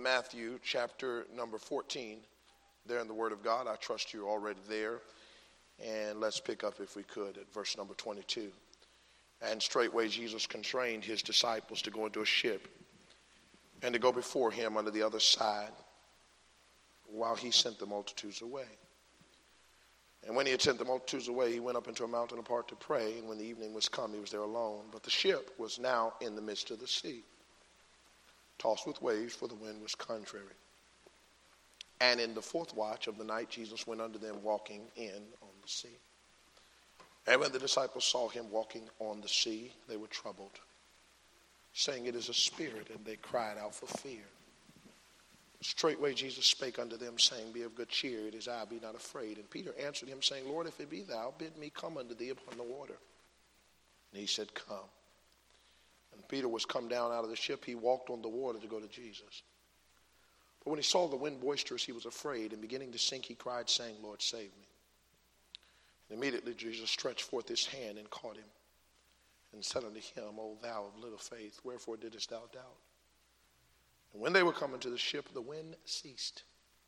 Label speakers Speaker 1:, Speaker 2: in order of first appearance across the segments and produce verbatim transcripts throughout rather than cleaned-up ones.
Speaker 1: Matthew chapter number fourteen, there in the Word of God. I trust you're already there. And let's pick up, if we could, at verse number twenty-two. And straightway Jesus constrained his disciples to go into a ship and to go before him under the other side while he sent the multitudes away. And when he had sent the multitudes away, he went up into a mountain apart to pray. And when the evening was come, he was there alone. But the ship was now in the midst of the sea, tossed with waves, for the wind was contrary. And in the fourth watch of the night, Jesus went unto them walking in on the sea. And when the disciples saw him walking on the sea, they were troubled, saying, It is a spirit, and they cried out for fear. Straightway Jesus spake unto them, saying, Be of good cheer, it is I, be not afraid. And Peter answered him, saying, Lord, if it be thou, bid me come unto thee upon the water. And he said, Come. And Peter was come down out of the ship. He walked on the water to go to Jesus. But when he saw the wind boisterous, he was afraid, and beginning to sink, he cried, saying, Lord, save me. And immediately Jesus stretched forth his hand and caught him, and said unto him, O thou of little faith, wherefore didst thou doubt? And when they were come into the ship, the wind ceased.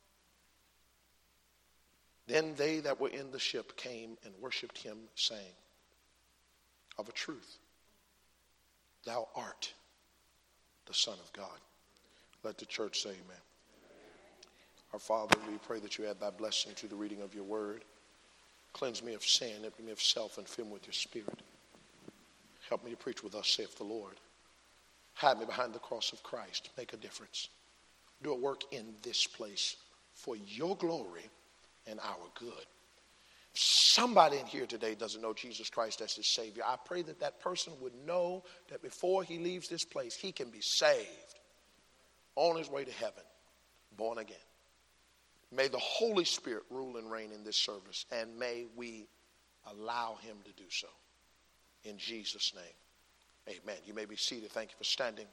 Speaker 1: Then they that were in the ship came and worshipped him, saying, Of a truth, thou art the Son of God. Let the church say amen. Our Father, we pray that you add thy blessing to the reading of your word. Cleanse me of sin, empty me of self, and fill me with your spirit. Help me to preach with us, saith the Lord. Hide me behind the cross of Christ. Make a difference. Do a work in this place for your glory and our good. If somebody in here today doesn't know Jesus Christ as his Savior, I pray that that person would know that before he leaves this place, he can be saved on his way to heaven, born again. May the Holy Spirit rule and reign in this service, and may we allow him to do so. In Jesus' name, amen. You may be seated. Thank you for standing.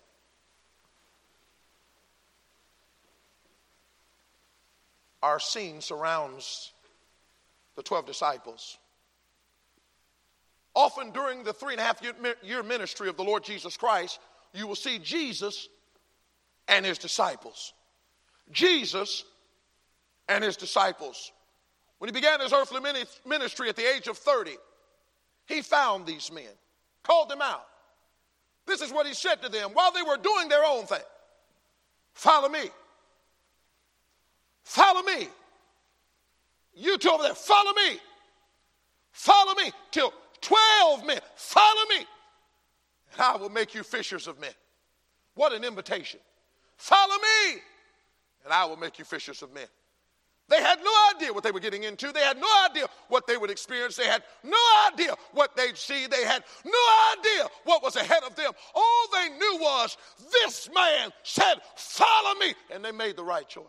Speaker 1: Our scene surrounds the twelve disciples. Often during the three and a half year ministry of the Lord Jesus Christ, you will see Jesus and his disciples. Jesus and his disciples. When he began his earthly ministry at the age of thirty, he found these men, called them out. This is what he said to them while they were doing their own thing. Follow me. Follow me. You two over there, follow me. Follow me till twelve men. Follow me. And I will make you fishers of men. What an invitation. Follow me. And I will make you fishers of men. They had no idea what they were getting into. They had no idea what they would experience. They had no idea what they'd see. They had no idea what was ahead of them. All they knew was this man said, follow me. And they made the right choice.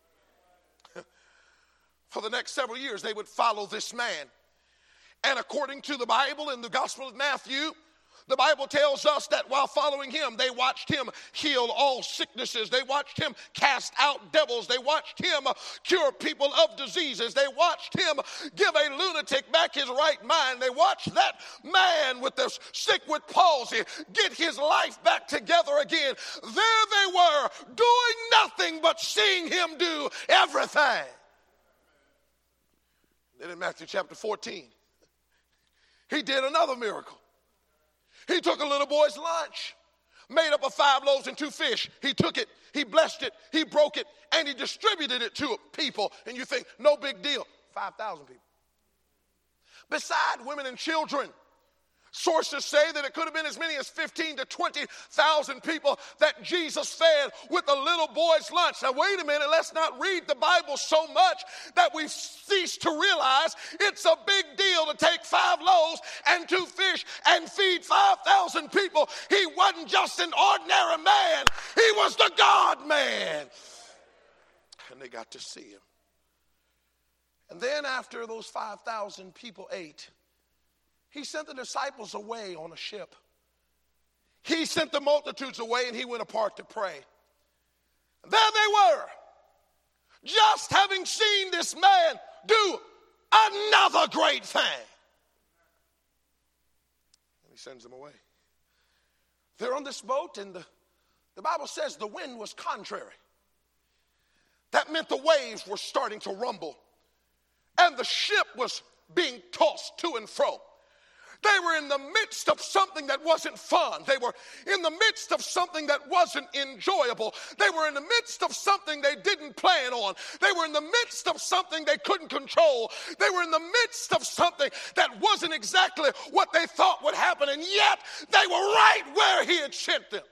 Speaker 1: For the next several years, they would follow this man. And according to the Bible in the Gospel of Matthew, the Bible tells us that while following him, they watched him heal all sicknesses. They watched him cast out devils. They watched him cure people of diseases. They watched him give a lunatic back his right mind. They watched that man with the sick with palsy get his life back together again. There they were, doing nothing but seeing him do everything. Then in Matthew chapter fourteen, he did another miracle. He took a little boy's lunch, made up of five loaves and two fish. He took it, he blessed it, he broke it, and he distributed it to people. And you think, no big deal. five thousand people. Beside women and children, sources say that it could have been as many as fifteen to twenty thousand people that Jesus fed with a little boy's lunch. Now, wait a minute. Let's not read the Bible so much that we cease to realize it's a big deal to take five loaves and two fish and feed five thousand people. He wasn't just an ordinary man. He was the God man. And they got to see him. And then after those five thousand people ate, he sent the disciples away on a ship. He sent the multitudes away, and he went apart to pray. And there they were, just having seen this man do another great thing. And he sends them away. They're on this boat, and the, the Bible says the wind was contrary. That meant the waves were starting to rumble, and the ship was being tossed to and fro. They were in the midst of something that wasn't fun. They were in the midst of something that wasn't enjoyable. They were in the midst of something they didn't plan on. They were in the midst of something they couldn't control. They were in the midst of something that wasn't exactly what they thought would happen, and yet they were right where he had sent them.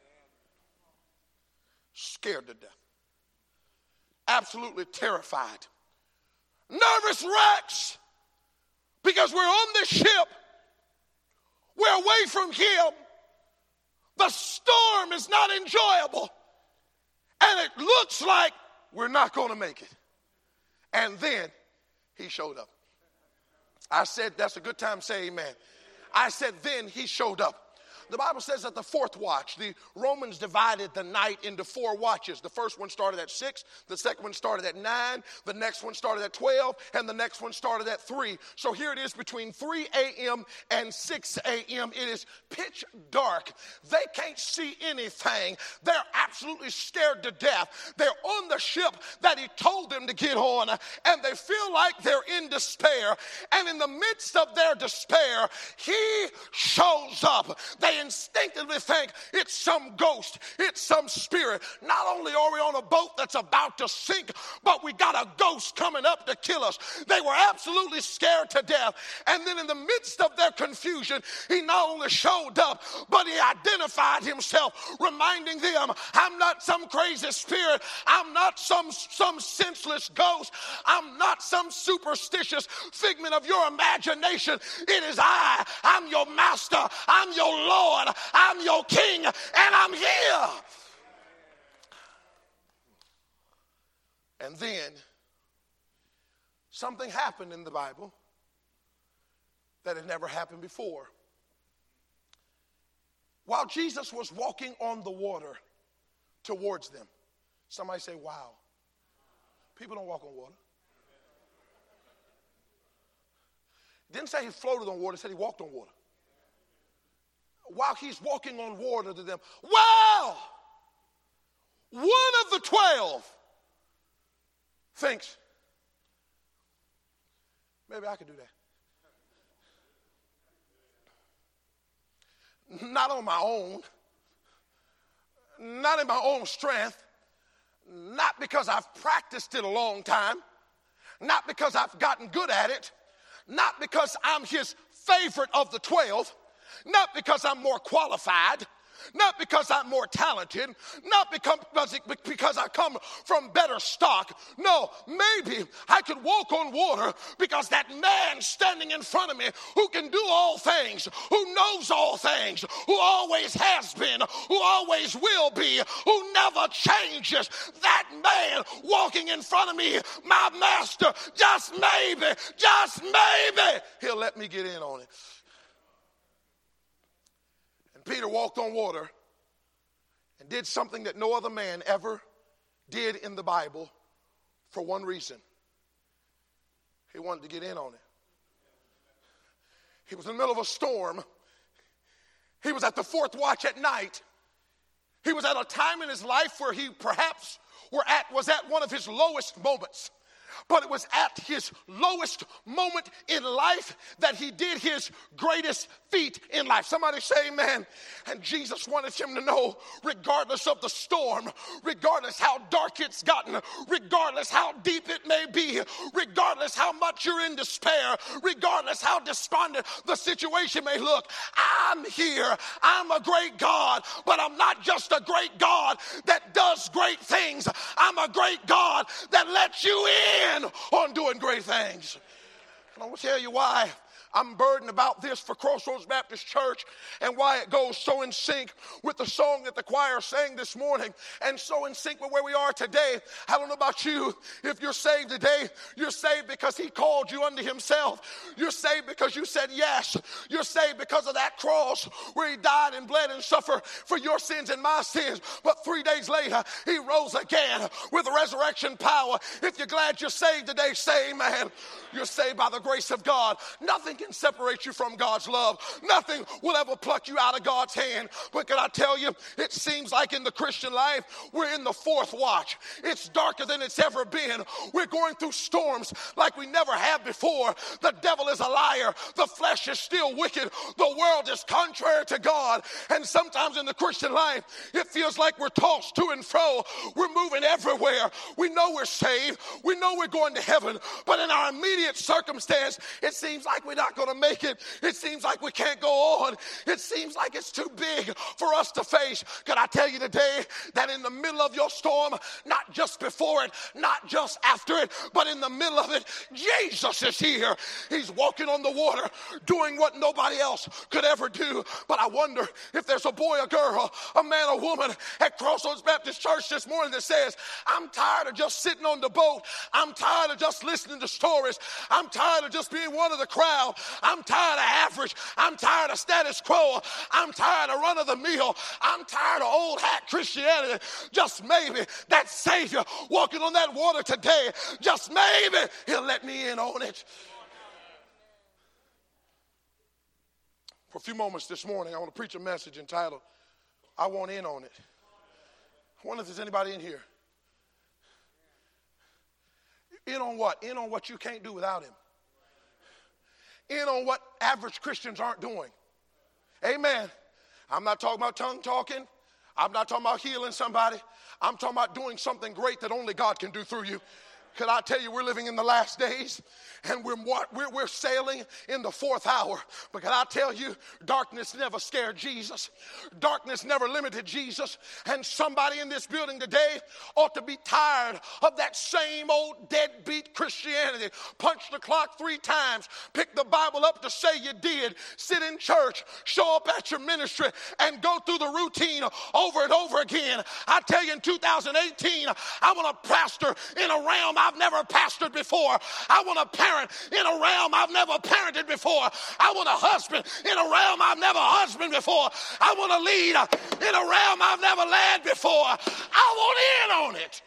Speaker 1: Scared to death. Absolutely terrified. Nervous wrecks, because we're on this ship. We're away from him. The storm is not enjoyable. And it looks like we're not going to make it. And then he showed up. I said, that's a good time to say amen. I said, then he showed up. The Bible says at the fourth watch, the Romans divided the night into four watches. The first one started at six, the second one started at nine, the next one started at twelve, and the next one started at three. So here it is between three a.m. and six a.m. It is pitch dark. They can't see anything. They're absolutely scared to death. They're on the ship that he told them to get on, and they feel like they're in despair. And in the midst of their despair, he shows up. They instinctively think it's some ghost, it's some spirit. Not only are we on a boat that's about to sink, but we got a ghost coming up to kill us. They were absolutely scared to death. And then in the midst of their confusion, he not only showed up, but he identified himself, reminding them, I'm not some crazy spirit. I'm not some, some senseless ghost. I'm not some superstitious figment of your imagination. It is I. I'm your master. I'm your Lord. I'm your king, and I'm here. And then something happened in the Bible that had never happened before. While Jesus was walking on the water towards them, somebody say, wow. People don't walk on water. Didn't say he floated on water, it said he walked on water. While he's walking on water to them, wow! One of the twelve thinks, maybe I could do that. Not on my own, not in my own strength, not because I've practiced it a long time, not because I've gotten good at it, not because I'm his favorite of the twelve, not because I'm more qualified, not because I'm more talented, not because, because I come from better stock. No, maybe I could walk on water because that man standing in front of me who can do all things, who knows all things, who always has been, who always will be, who never changes, that man walking in front of me, my master, just maybe, just maybe, he'll let me get in on it. Peter walked on water and did something that no other man ever did in the Bible for one reason. He wanted to get in on it. He was in the middle of a storm. He was at the fourth watch at night. He was at a time in his life where he perhaps were at, was at one of his lowest moments. But it was at his lowest moment in life that he did his greatest feat in life. Somebody say amen. And Jesus wanted him to know, regardless of the storm, regardless how dark it's gotten, regardless how deep it may be, regardless how much you're in despair, regardless how despondent the situation may look, I'm here. I'm a great God, but I'm not just a great God that does great things. I'm a great God that lets you in on doing great things. And I will tell you why I'm burdened about this for Crossroads Baptist Church and why it goes so in sync with the song that the choir sang this morning and so in sync with where we are today. I don't know about you. If you're saved today, you're saved because he called you unto himself. You're saved because you said yes. You're saved because of that cross where he died and bled and suffered for your sins and my sins. But three days later, he rose again with resurrection power. If you're glad you're saved today, say amen. You're saved by the grace of God. Nothing can separate you from God's love. Nothing will ever pluck you out of God's hand. But can I tell you, it seems like in the Christian life, we're in the fourth watch. It's darker than it's ever been. We're going through storms like we never have before. The devil is a liar. The flesh is still wicked. The world is contrary to God. And sometimes in the Christian life, it feels like we're tossed to and fro. We're moving everywhere. We know we're saved. We know we're going to heaven. But in our immediate circumstance, it seems like we're not going to make it. It seems like we can't go on. It seems like it's too big for us to face. Can I tell you today that in the middle of your storm, not just before it, not just after it, but in the middle of it, Jesus is here. He's walking on the water, doing what nobody else could ever do. But I wonder if there's a boy, a girl, a man, a woman at Crossroads Baptist Church this morning that says, I'm tired of just sitting on the boat. I'm tired of just listening to stories. I'm tired of just being one of the crowd. I'm tired of average. I'm tired of status quo. I'm tired of run of the mill. I'm tired of old hat Christianity. Just maybe that Savior walking on that water today, just maybe he'll let me in on it. For a few moments this morning, I want to preach a message entitled, I Want In on It. I wonder if there's anybody in here. In on what? In on what you can't do without him. In on what average Christians aren't doing. Amen. I'm not talking about tongue talking. I'm not talking about healing somebody. I'm talking about doing something great that only God can do through you. Could I tell you, we're living in the last days, and we're, we're, we're sailing in the fourth hour. But can I tell you, darkness never scared Jesus. Darkness never limited Jesus. And somebody in this building today ought to be tired of that same old deadbeat Christianity. Punch the clock three times, pick the Bible up to say you did, sit in church, show up at your ministry, and go through the routine over and over again. I tell you, in two thousand eighteen, I want to pastor in a realm I've never pastored before. I want a parent in a realm I've never parented before. I want a husband in a realm I've never husband before. I want to lead in a realm I've never led before. I want in on it.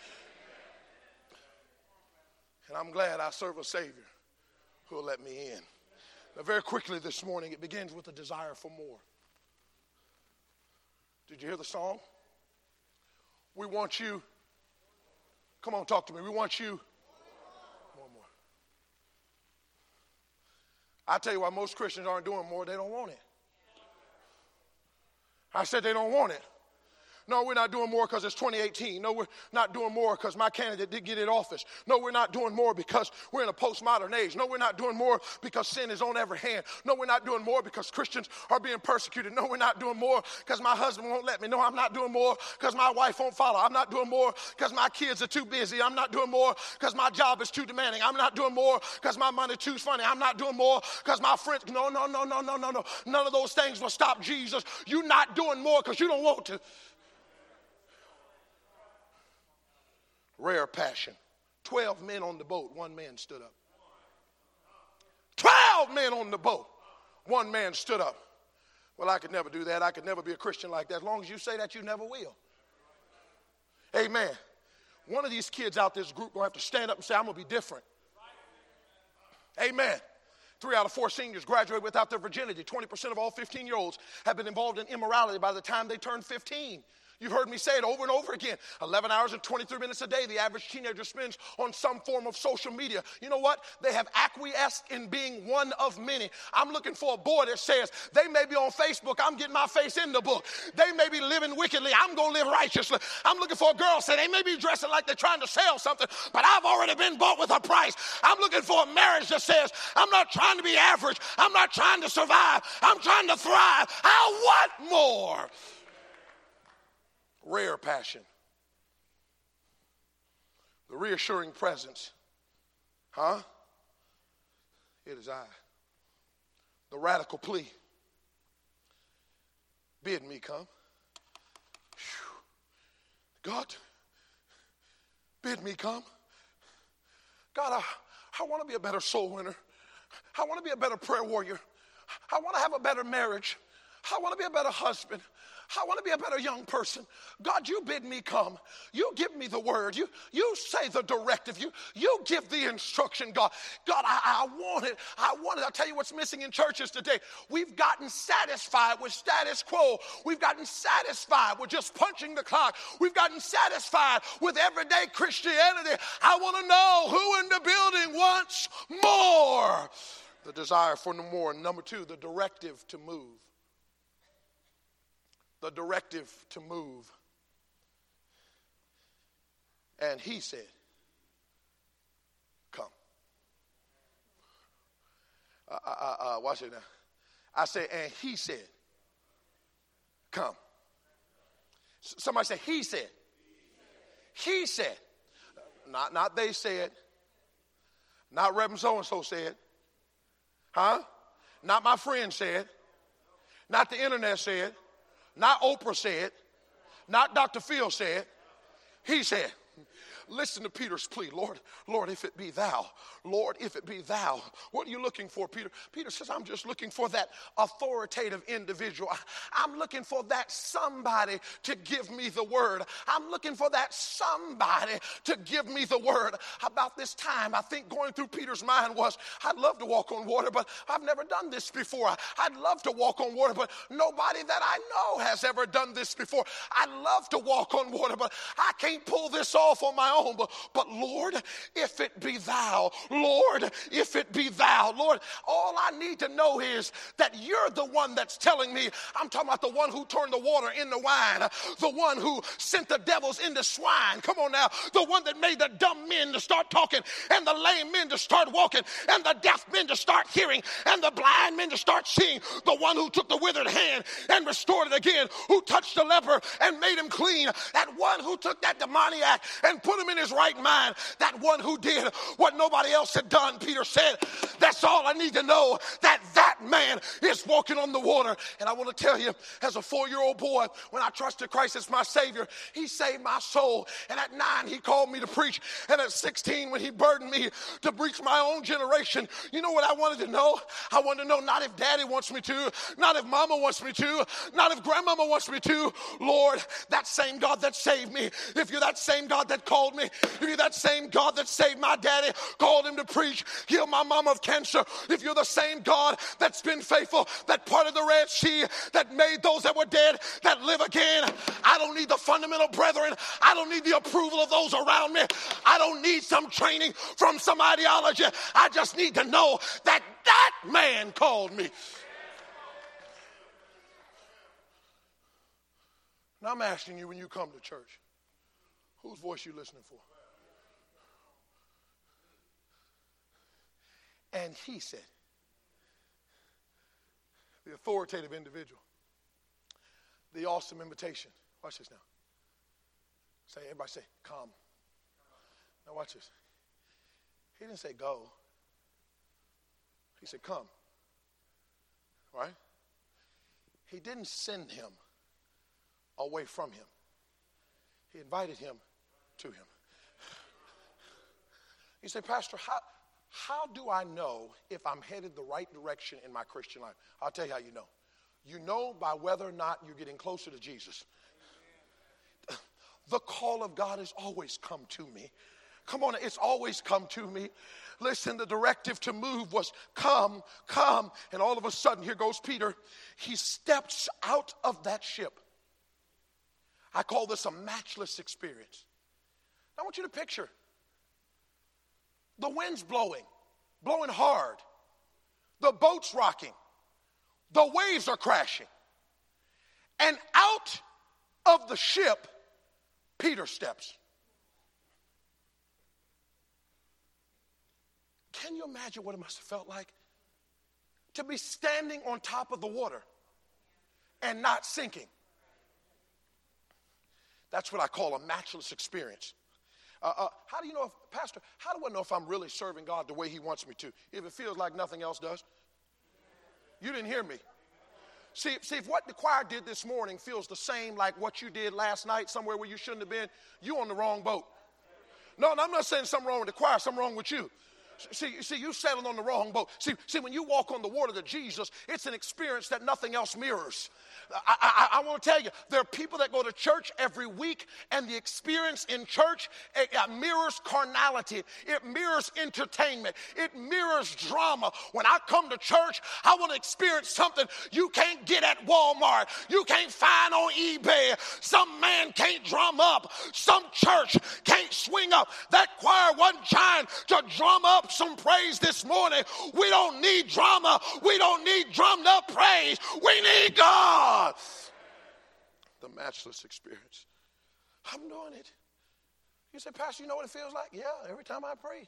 Speaker 1: And I'm glad I serve a Savior who will let me in. Now, very quickly this morning, it begins with a desire for more. Did you hear the song? We want you. Come on, talk to me. We want you. More, more. I tell you why most Christians aren't doing more. They don't want it. I said they don't want it. No, we're not doing more because it's twenty eighteen. No, we're not doing more because my candidate did get in office. No, we're not doing more because we're in a postmodern age. No, we're not doing more because sin is on every hand. No, we're not doing more because Christians are being persecuted. No, we're not doing more because my husband won't let me. No, I'm not doing more because my wife won't follow. I'm not doing more because my kids are too busy. I'm not doing more because my job is too demanding. I'm not doing more because my money too funny. I'm not doing more because my friends. No, no, no, no, no, no, no. None of those things will stop Jesus. You're not doing more because you don't want to. Rare passion. Twelve men on the boat, one man stood up. Twelve men on the boat, one man stood up. Well, I could never do that. I could never be a Christian like that. As long as you say that, you never will. Amen. One of these kids out this group will have to stand up and say, I'm going to be different. Amen. Three out of four seniors graduate without their virginity. twenty percent of all fifteen-year-olds have been involved in immorality by the time they turn fifteen. You've heard me say it over and over again. eleven hours and twenty-three minutes a day the average teenager spends on some form of social media. You know what? They have acquiesced in being one of many. I'm looking for a boy that says, they may be on Facebook, I'm getting my face in the book. They may be living wickedly, I'm going to live righteously. I'm looking for a girl that say, they may be dressing like they're trying to sell something, but I've already been bought with a price. I'm looking for a marriage that says, I'm not trying to be average. I'm not trying to survive. I'm trying to thrive. I want more. Rare passion. The reassuring presence. Huh? It is I. The radical plea. Bid me come. Whew. God, bid me come. God, I, I want to be a better soul winner. I want to be a better prayer warrior. I want to have a better marriage. I want to be a better husband. I want to be a better young person. God, you bid me come. You give me the word. You, you say the directive. You, you give the instruction, God. God, I, I want it. I want it. I'll tell you what's missing in churches today. We've gotten satisfied with status quo. We've gotten satisfied with just punching the clock. We've gotten satisfied with everyday Christianity. I want to know who in the building wants more. The desire for no more. Number two, the directive to move. The directive to move. And he said, come. Uh, uh, uh, watch it now. I say, and he said, come. Somebody say, he said. He said. Not, not they said. Not Reverend so-and-so said. Huh? Not my friend said. Not the internet said. Not Oprah said. Not Doctor Phil said. He said. Listen to Peter's plea. Lord, Lord, if it be thou. Lord, if it be thou. What are you looking for, Peter? Peter says, I'm just looking for that authoritative individual. I, I'm looking for that somebody to give me the word. I'm looking for that somebody to give me the word. About this time, I think going through Peter's mind was, I'd love to walk on water, but I've never done this before. I'd love to walk on water, but nobody that I know has ever done this before. I'd love to walk on water, but I can't pull this off on my own. But, but Lord, if it be thou, Lord, if it be thou, Lord, all I need to know is that you're the one that's telling me. I'm talking about the one who turned the water into wine, the one who sent the devils into swine. Come on now, the one that made the dumb men to start talking and the lame men to start walking and the deaf men to start hearing and the blind men to start seeing, the one who took the withered hand and restored it again, who touched the leper and made him clean, that one who took that demoniac and put him in his right mind, that one who did what nobody else had done. Peter said, that's all I need to know, that that man is walking on the water. And I want to tell you, as a four-year-old boy, when I trusted Christ as my Savior, he saved my soul. And at nine, he called me to preach. And at sixteen, when he burdened me to reach my own generation, you know what I wanted to know? I wanted to know not if daddy wants me to, not if mama wants me to, not if grandmama wants me to. Lord, that same God that saved me, if you're that same God that called me, if you're that same God that saved my daddy, called him to preach, healed my mama of cancer, if you're the same God that's been faithful, that parted the Red Sea, that made those that were dead that live again, I don't need the fundamental brethren. I don't need the approval of those around me. I don't need some training from some ideology. I just need to know that that man called me. Now I'm asking you, when you come to church, whose voice you listening for? And he said, the authoritative individual, the awesome invitation. Watch this now. Say, everybody say, come. Now watch this. He didn't say go. He said, come. Right? He didn't send him away from him. He invited him to him. You say, Pastor, how, how do I know if I'm headed the right direction in my Christian life? I'll tell you how you know. You know by whether or not you're getting closer to Jesus. The call of God has always come to me. Come on, it's always come to me. Listen, the directive to move was come, come. And all of a sudden, here goes Peter. He steps out of that ship. I call this a matchless experience. I want you to picture the wind's blowing, blowing hard. The boat's rocking. The waves are crashing. And out of the ship, Peter steps. Can you imagine what it must have felt like to be standing on top of the water and not sinking? That's what I call a matchless experience. Uh, uh, how do you know if, Pastor, how do I know if I'm really serving God the way he wants me to? If it feels like nothing else does? You didn't hear me. See, see, if what the choir did this morning feels the same like what you did last night somewhere where you shouldn't have been, you on the wrong boat. No, no, I'm not saying something wrong with the choir, something wrong with you. See, see, you settled on the wrong boat. See, see, when you walk on the water to Jesus, it's an experience that nothing else mirrors. I, I, I want to tell you, there are people that go to church every week, and the experience in church it, it mirrors carnality. It mirrors entertainment. It mirrors drama. When I come to church, I want to experience something you can't get at Walmart. You can't find on eBay. Some man can't drum up. Some church can't swing up. That choir wasn't trying to drum up some praise this morning. We don't need drama. We don't need drummed up praise. We need God. The matchless experience. I'm doing it. You say, Pastor, you know what it feels like? Yeah, every time I pray.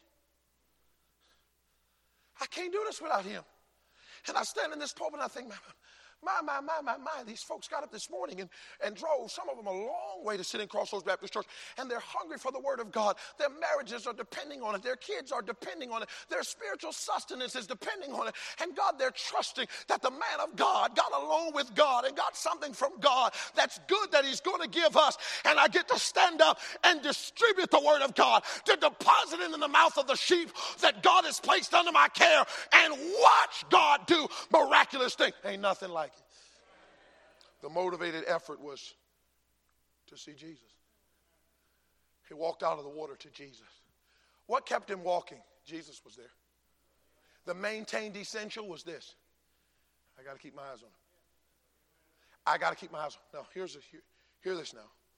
Speaker 1: I can't do this without him. And I stand in this pulpit and I think, my, my, my, my, my, these folks got up this morning and, and drove, some of them a long way to sit in Crossroads Baptist Church, and they're hungry for the word of God. Their marriages are depending on it. Their kids are depending on it. Their spiritual sustenance is depending on it. And God, they're trusting that the man of God got along with God and got something from God that's good that he's going to give us. And I get to stand up and distribute the word of God, to deposit it in the mouth of the sheep that God has placed under my care, and watch God do miraculous things. Ain't nothing like it. The motivated effort was to see Jesus. He walked out of the water to Jesus. What kept him walking? Jesus was there. The maintained essential was this. I got to keep my eyes on him. I got to keep my eyes on him. Now, here's a, hear, hear this now.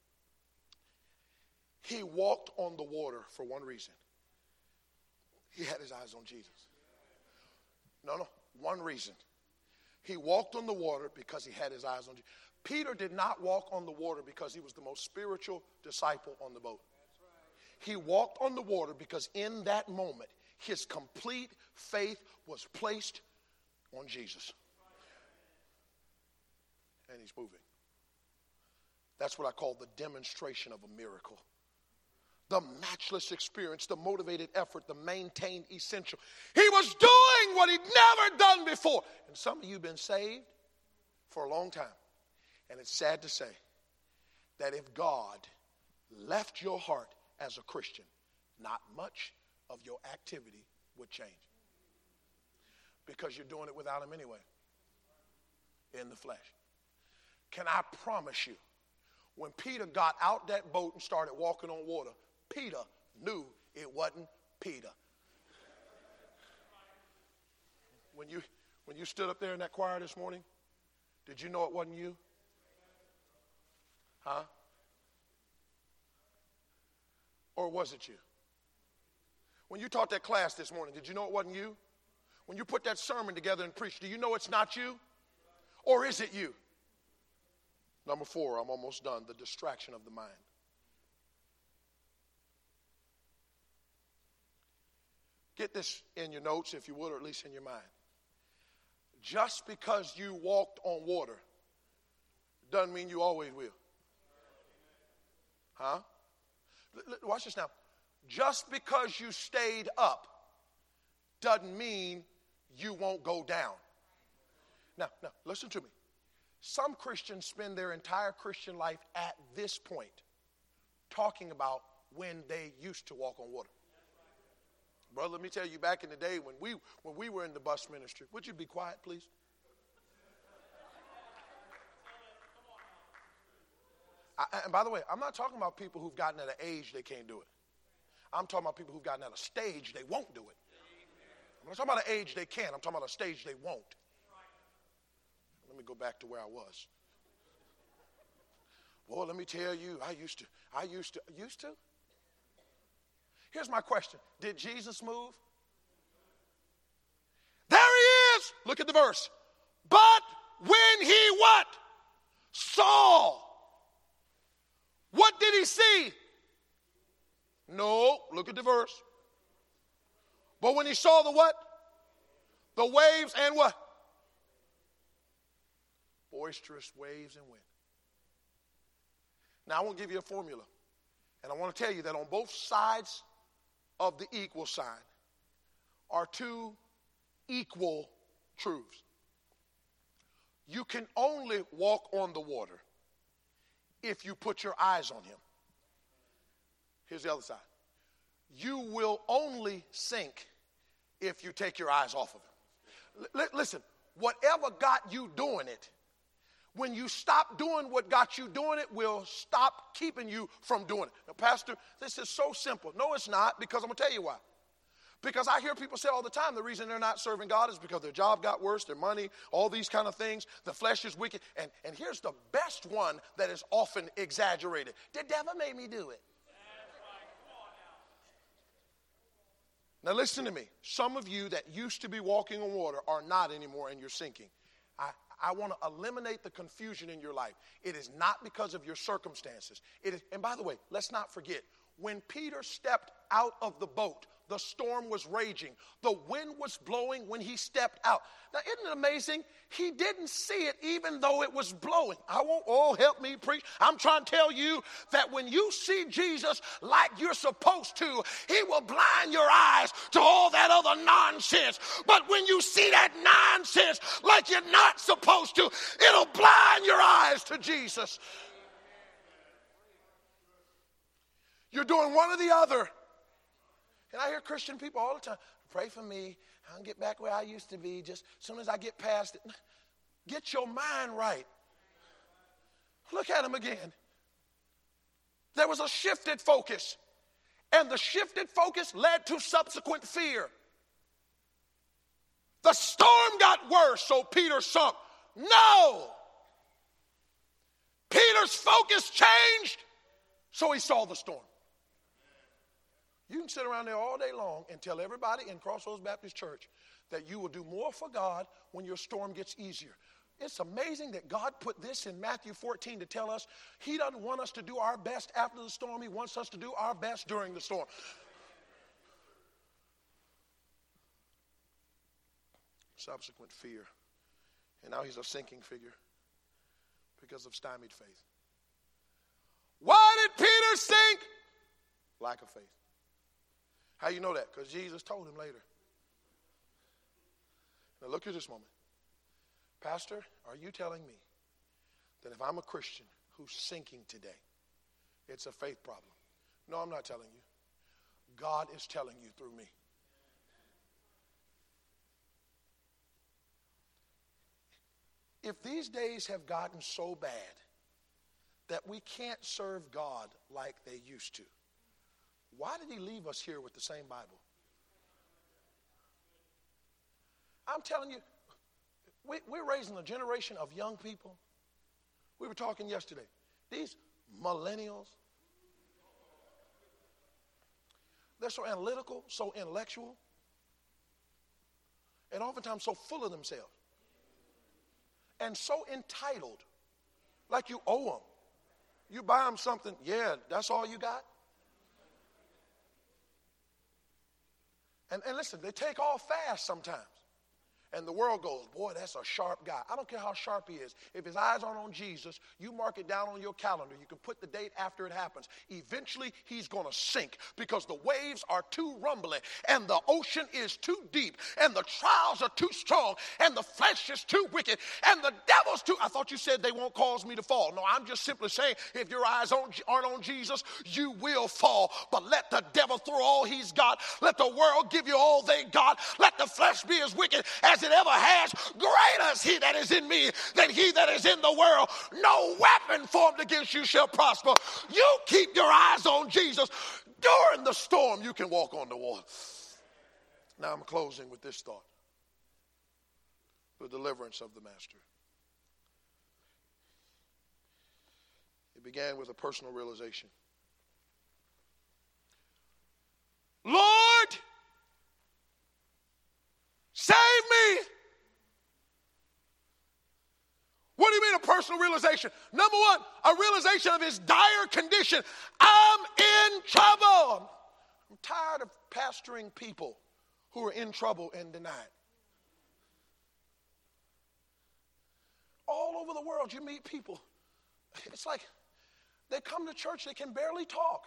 Speaker 1: He walked on the water for one reason. He had his eyes on Jesus. No, no, one reason. He walked on the water because he had his eyes on Jesus. Peter did not walk on the water because he was the most spiritual disciple on the boat. He walked on the water because in that moment, his complete faith was placed on Jesus. And he's moving. That's what I call the demonstration of a miracle. The matchless experience, the motivated effort, the maintained essential. He was doing what he'd never done before. And some of you have been saved for a long time. And it's sad to say that if God left your heart as a Christian, not much of your activity would change. Because you're doing it without him anyway. In the flesh. Can I promise you, when Peter got out that boat and started walking on water, Peter knew it wasn't Peter. When you, when you stood up there in that choir this morning, did you know it wasn't you? Huh? Or was it you? When you taught that class this morning, did you know it wasn't you? When you put that sermon together and preached, do you know it's not you? Or is it you? Number four, I'm almost done, the distraction of the mind. Get this in your notes, if you would, or at least in your mind. Just because you walked on water doesn't mean you always will. Huh? Watch this now. Just because you stayed up doesn't mean you won't go down. Now, now, listen to me. Some Christians spend their entire Christian life at this point talking about when they used to walk on water. Brother, let me tell you, back in the day when we when we were in the bus ministry, would you be quiet, please? I, and by the way, I'm not talking about people who've gotten at an age they can't do it. I'm talking about people who've gotten at a stage they won't do it. I'm not talking about an age they can. I'm talking about a stage they won't. Let me go back to where I was. Boy, let me tell you, I used to, I used to, used to? Here's my question. Did Jesus move? There he is. Look at the verse. But when he what? Saw. What did he see? No, look at the verse. But when he saw the what? The waves and what? Boisterous waves and wind. Now, I won't give you a formula. And I want to tell you that on both sides of the equal sign are two equal truths. You can only walk on the water if you put your eyes on him. Here's the other side. You will only sink if you take your eyes off of him. L- listen, whatever got you doing it, when you stop doing what got you doing it, will stop keeping you from doing it. Now, Pastor, this is so simple. No, it's not, because I'm going to tell you why. Because I hear people say all the time the reason they're not serving God is because their job got worse, their money, all these kind of things. The flesh is wicked. And, and here's the best one that is often exaggerated. The devil made me do it. Now listen to me. Some of you that used to be walking on water are not anymore, and you're sinking. I, I want to eliminate the confusion in your life. It is not because of your circumstances. It is, and by the way, let's not forget, when Peter stepped out of the boat, the storm was raging. The wind was blowing when he stepped out. Now, isn't it amazing? He didn't see it even though it was blowing. I won't, oh, help me preach. I'm trying to tell you that when you see Jesus like you're supposed to, he will blind your eyes to all that other nonsense. But when you see that nonsense like you're not supposed to, it'll blind your eyes to Jesus. You're doing one or the other. And I hear Christian people all the time, pray for me. I'll get back where I used to be just as soon as I get past it. Get your mind right. Look at him again. There was a shifted focus. And the shifted focus led to subsequent fear. The storm got worse, so Peter sunk. No! Peter's focus changed, so he saw the storm. You can sit around there all day long and tell everybody in Crossroads Baptist Church that you will do more for God when your storm gets easier. It's amazing that God put this in Matthew fourteen to tell us he doesn't want us to do our best after the storm. He wants us to do our best during the storm. Subsequent fear. And now he's a sinking figure because of stymied faith. Why did Peter sink? Lack of faith. How you know that? Because Jesus told him later. Now look at this moment. Pastor, are you telling me that if I'm a Christian who's sinking today, it's a faith problem? No, I'm not telling you. God is telling you through me. If these days have gotten so bad that we can't serve God like they used to, why did he leave us here with the same Bible? I'm telling you, we, we're raising a generation of young people. We were talking yesterday. These millennials, they're so analytical, so intellectual, and oftentimes so full of themselves. And so entitled, like you owe them. You buy them something, yeah, that's all you got? And, and listen, they take off fast sometimes. And the world goes, boy, that's a sharp guy. I don't care how sharp he is. If his eyes aren't on Jesus, you mark it down on your calendar. You can put the date after it happens. Eventually, he's going to sink because the waves are too rumbling and the ocean is too deep and the trials are too strong and the flesh is too wicked and the devil's too... I thought you said they won't cause me to fall. No, I'm just simply saying if your eyes aren't on Jesus, you will fall. But let the devil throw all he's got. Let the world give you all they got. Let the flesh be as wicked as it ever has. Greater is he that is in me than he that is in the world. No weapon formed against you shall prosper. You keep your eyes on Jesus. During the storm, you can walk on the water. Now I'm closing with this thought. The deliverance of the master. It began with a personal realization. Lord, save me. What do you mean a personal realization? Number one, a realization of his dire condition. I'm in trouble. I'm tired of pastoring people who are in trouble and denied. All over the world you meet people. It's like they come to church, they can barely talk.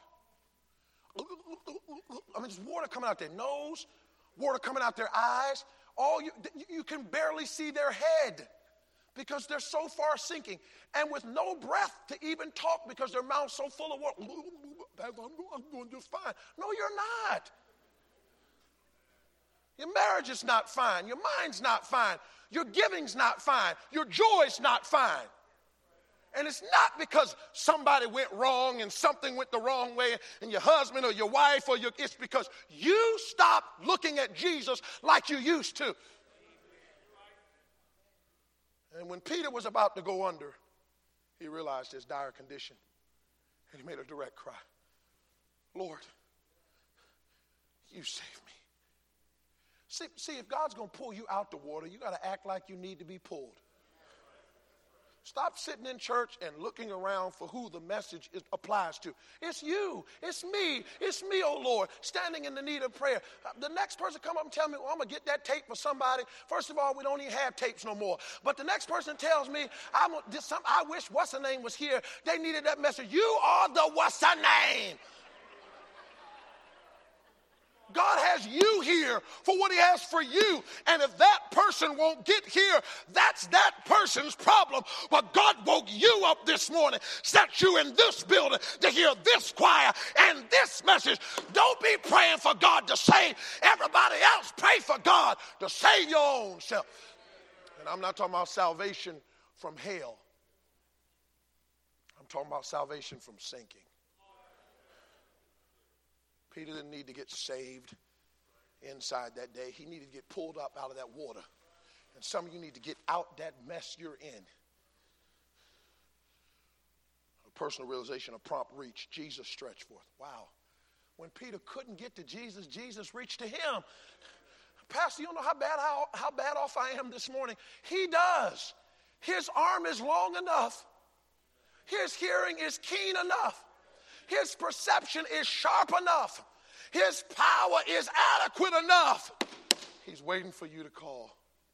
Speaker 1: I mean, there's water coming out their nose, water coming out their eyes. All you, you can barely see their head because they're so far sinking and with no breath to even talk because their mouth's so full of water. I'm doing just fine. No, you're not. Your marriage is not fine. Your mind's not fine. Your giving's not fine. Your joy's not fine. And it's not because somebody went wrong and something went the wrong way and your husband or your wife or your, it's because you stopped looking at Jesus like you used to. And when Peter was about to go under, he realized his dire condition and he made a direct cry. Lord, you save me. See, see, if God's going to pull you out the water, you got to act like you need to be pulled. Stop sitting in church and looking around for who the message is, applies to. It's you. It's me. It's me, oh Lord, standing in the need of prayer. Uh, the next person come up and tell me, well, I'm going to get that tape for somebody. First of all, we don't even have tapes no more. But the next person tells me, I'm, this, some, I wish what's her name was here. They needed that message. You are the what's her name. God has you here for what he has for you. And if that person won't get here, that's that person's problem. But God woke you up this morning, set you in this building to hear this choir and this message. Don't be praying for God to save everybody else. Pray for God to save your own self. And I'm not talking about salvation from hell. I'm talking about salvation from sinking. Peter didn't need to get saved inside that day. He needed to get pulled up out of that water. And some of you need to get out that mess you're in. A personal realization, a prompt reach. Jesus stretched forth. Wow. When Peter couldn't get to Jesus, Jesus reached to him. Pastor, you don't know how bad, how, how bad off I am this morning. He does. His arm is long enough. His hearing is keen enough. His perception is sharp enough. His power is adequate enough. He's waiting for you to call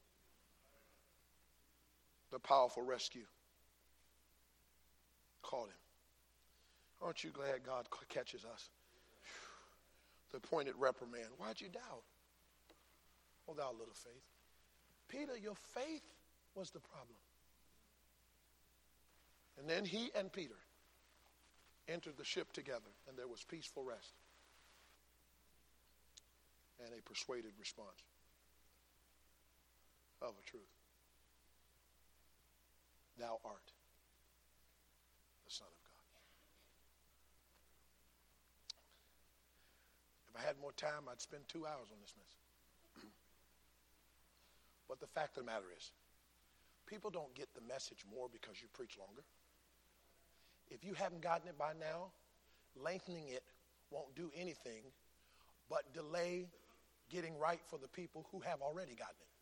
Speaker 1: the powerful rescue. Call him. Aren't you glad God catches us? The pointed reprimand. Why'd you doubt? Oh, thou little faith. Peter, your faith was the problem. And then he and Peter entered the ship together, and there was peaceful rest and a persuaded response of a truth. Thou art the Son of God. If I had more time, I'd spend two hours on this message. But the fact of the matter is, people don't get the message more because you preach longer. If you haven't gotten it by now, lengthening it won't do anything but delay getting right for the people who have already gotten it.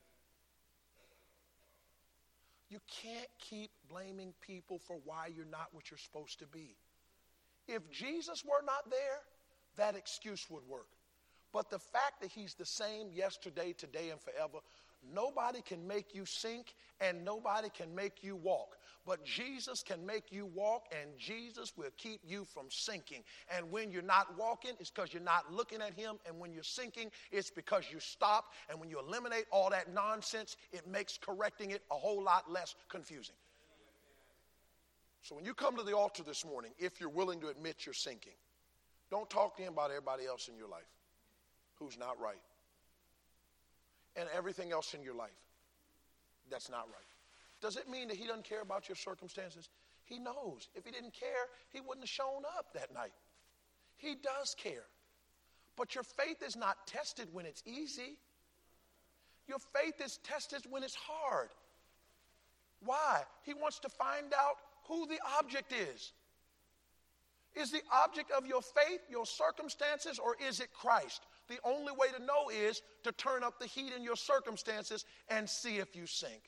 Speaker 1: You can't keep blaming people for why you're not what you're supposed to be. If Jesus were not there, that excuse would work. But the fact that he's the same yesterday, today, and forever, nobody can make you sink and nobody can make you walk. But Jesus can make you walk, and Jesus will keep you from sinking. And when you're not walking, it's because you're not looking at him. And when you're sinking, it's because you stop. And when you eliminate all that nonsense, it makes correcting it a whole lot less confusing. So when you come to the altar this morning, if you're willing to admit you're sinking, don't talk to him about everybody else in your life who's not right. And everything else in your life that's not right. Does it mean that he doesn't care about your circumstances? He knows. If he didn't care, he wouldn't have shown up that night. He does care. But your faith is not tested when it's easy. Your faith is tested when it's hard. Why? He wants to find out who the object is. Is the object of your faith your circumstances, or is it Christ? The only way to know is to turn up the heat in your circumstances and see if you sink.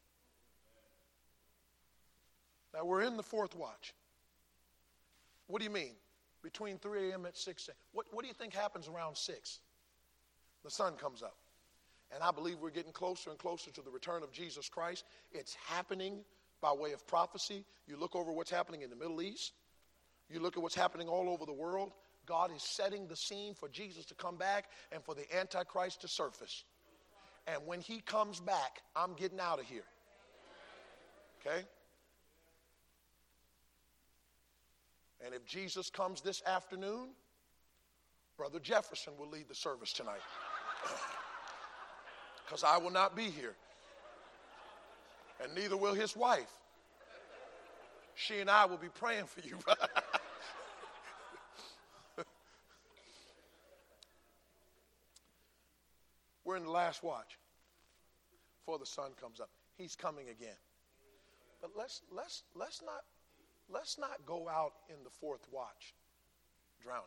Speaker 1: Now, we're in the fourth watch. What do you mean? Between three a.m. and six a.m. What, what do you think happens around six? The sun comes up. And I believe we're getting closer and closer to the return of Jesus Christ. It's happening by way of prophecy. You look over what's happening in the Middle East. You look at what's happening all over the world. God is setting the scene for Jesus to come back and for the Antichrist to surface. And when he comes back, I'm getting out of here. Okay? And if Jesus comes this afternoon, Brother Jefferson will lead the service tonight. because I will not be here. And neither will his wife. She and I will be praying for you. We're in the last watch before the sun comes up. He's coming again. But let's let's let's not let's not go out in the fourth watch drowning.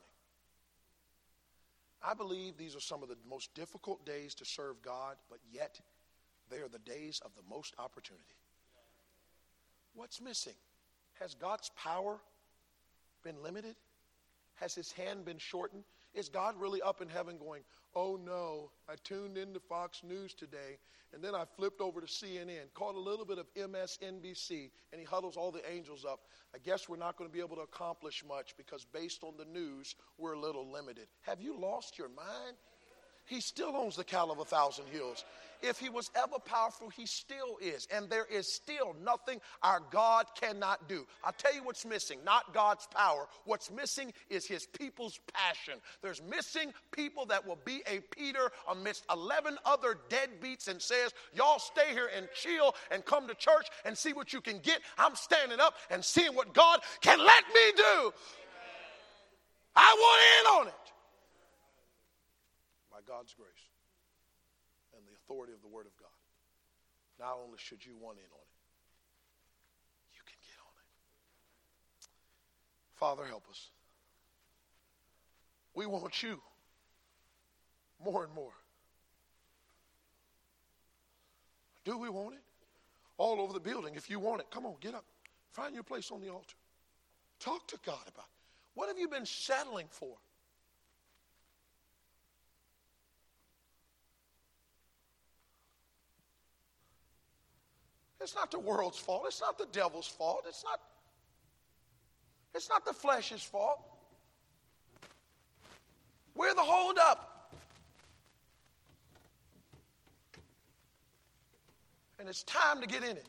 Speaker 1: I believe these are some of the most difficult days to serve God, but yet they are the days of the most opportunity. What's missing? Has God's power been limited? Has his hand been shortened? Is God really up in heaven going, oh no, I tuned into Fox News today, and then I flipped over to C N N, caught a little bit of M S N B C, and he huddles all the angels up. I guess we're not going to be able to accomplish much because based on the news, we're a little limited. Have you lost your mind? He still owns the cattle of a thousand hills. If he was ever powerful, he still is. And there is still nothing our God cannot do. I'll tell you what's missing, not God's power. What's missing is his people's passion. There's missing people that will be a Peter amidst eleven other deadbeats and says, y'all stay here and chill and come to church and see what you can get. I'm standing up and seeing what God can let me do. I want in on it. By God's grace and the authority of the Word of God. Not only should you want in on it, you can get on it. Father, help us. We want you more and more. Do we want it? All over the building. If you want it, come on, get up. Find your place on the altar. Talk to God about it. What have you been settling for? It's not the world's fault. It's not the devil's fault. It's not, it's not the flesh's fault. We're the holdup. And it's time to get in it.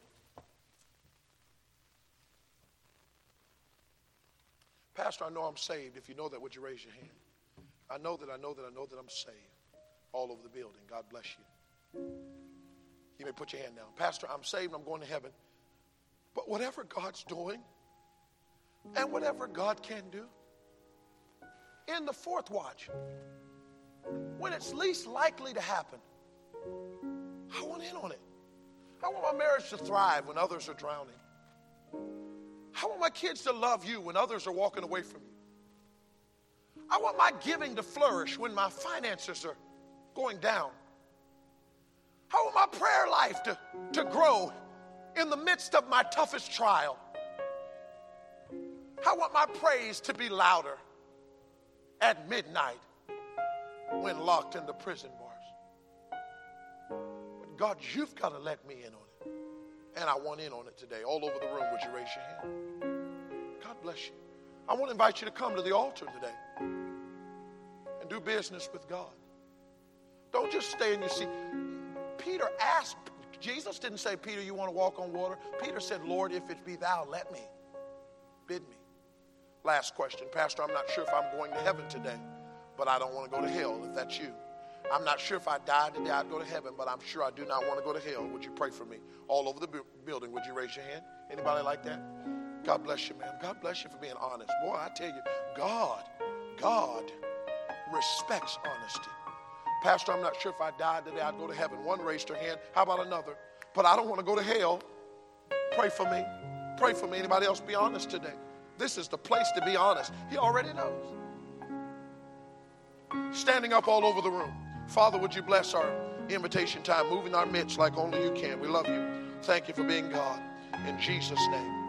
Speaker 1: Pastor, I know I'm saved. If you know that, would you raise your hand? I know that I know that I know that I'm saved. All over the building. God bless you. You may put your hand down. Pastor, I'm saved and I'm going to heaven. But whatever God's doing and whatever God can do, in the fourth watch, when it's least likely to happen, I want in on it. I want my marriage to thrive when others are drowning. I want my kids to love you when others are walking away from you. I want my giving to flourish when my finances are going down. I want my prayer life to, to grow in the midst of my toughest trial. I want my praise to be louder at midnight when locked in the prison bars. But God, you've got to let me in on it. And I want in on it today. All over the room, would you raise your hand? God bless you. I want to invite you to come to the altar today and do business with God. Don't just stay in your seat. Peter asked, Jesus didn't say, Peter, you want to walk on water? Peter said, Lord, if it be thou, let me. Bid me. Last question. Pastor, I'm not sure if I'm going to heaven today, but I don't want to go to hell if that's you. I'm not sure if I died today, I'd go to heaven, but I'm sure I do not want to go to hell. Would you pray for me? All over the bu- building, would you raise your hand? Anybody like that? God bless you, ma'am. God bless you for being honest. Boy, I tell you, God, God respects honesty. Pastor, I'm not sure if I died today, I'd go to heaven. One raised her hand. How about another? But I don't want to go to hell. Pray for me. Pray for me. Anybody else be honest today? This is the place to be honest. He already knows. Standing up all over the room. Father, would you bless our invitation time, move in our midst like only you can. We love you. Thank you for being God. In Jesus' name.